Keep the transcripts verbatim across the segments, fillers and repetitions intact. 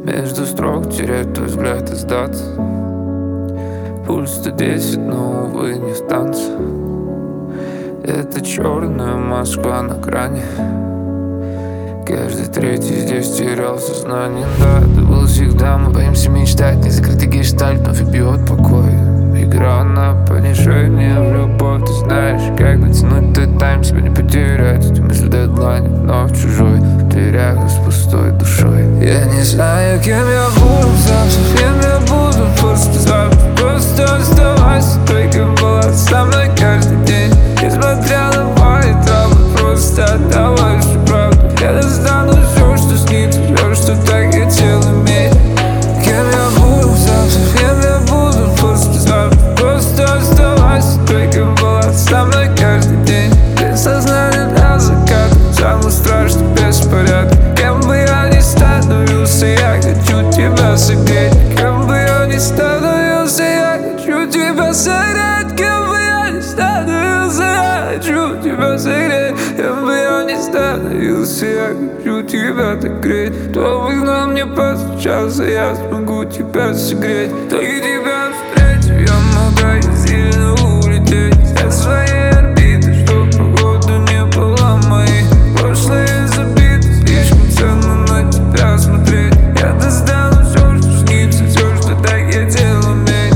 Между строк терять твой взгляд и сдаться. Пульс сто десять, но, увы, не в танце. Это черная Москва на кране. Каждый третий здесь терял сознание. Да, это было всегда, мы боимся мечтать. Незакрытый гештальт вновь бьет покой. Игра на понижение в любовь. Ты знаешь, как дотянуть твой тайм, себя не потерять. Эти мысли дедлайн, вновь чужой. В дверях с пустой душой. Я не знаю, кем я буду завтра, кем я буду после завтра. Просто оставайся той, кем была со мной каждый день. Несмотря на мои травмы, просто отдавай всю правду. Я достану все, что снится, все, что так хотел иметь. Кем я буду завтра, кем я буду после завтра. Просто оставайся той, кем была со мной каждый день. Без сознания до заката, самый страшный беспорядок. Кем бы я ни становился, я хочу тебя согреть. Кем бы я ни становился, я хочу тебя согреть. Кем бы я ни становился, я хочу тебя согреть. Кем бы я ни становился, я хочу тебя догреть. Кто выгнал мне постучался, я смогу тебя согреть. Только тебя встречу, я могу сильно улететь со своей орбиты, чтоб погода не была моей. Прошлое забито, слишком ценно на тебя смотреть. Я достану все, что снится, все, что так хотел иметь.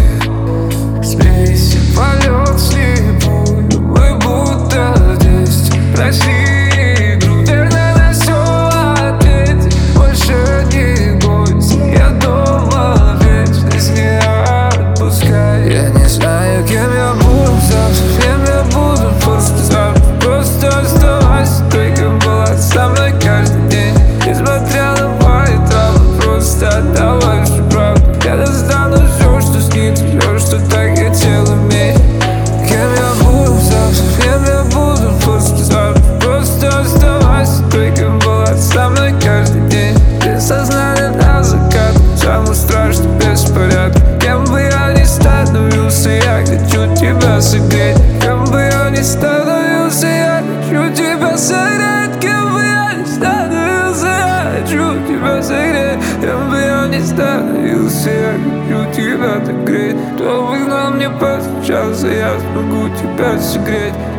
Смейся, полет слепую, мы будто здесь. Прости, игру, верно на все ответь. Больше не бойся, я дома вечность не отпускай. Я не знаю, кем я буду завтра, кем я буду послезавтра. Просто оставайся той, кем была со мной каждый день. Несмотря на мои травмы, просто отдавай всю правду. Я достану все, что снится, все, что так хотел иметь. Кем я буду завтра, кем я буду послезавтра. Просто оставайся той, кем была со мной каждый день. Без сознания до заката, самый страшный беспорядок. Кем бы я ни становился, я хочу тебя согреть. Кем бы я ни становился, я хочу тебя согреть. Кем бы я ни становился, я хочу тебя согреть. Кем бы я ни становился, я хочу тебя догреть. Кто выгнал мне постучался, я смогу тебя согреть.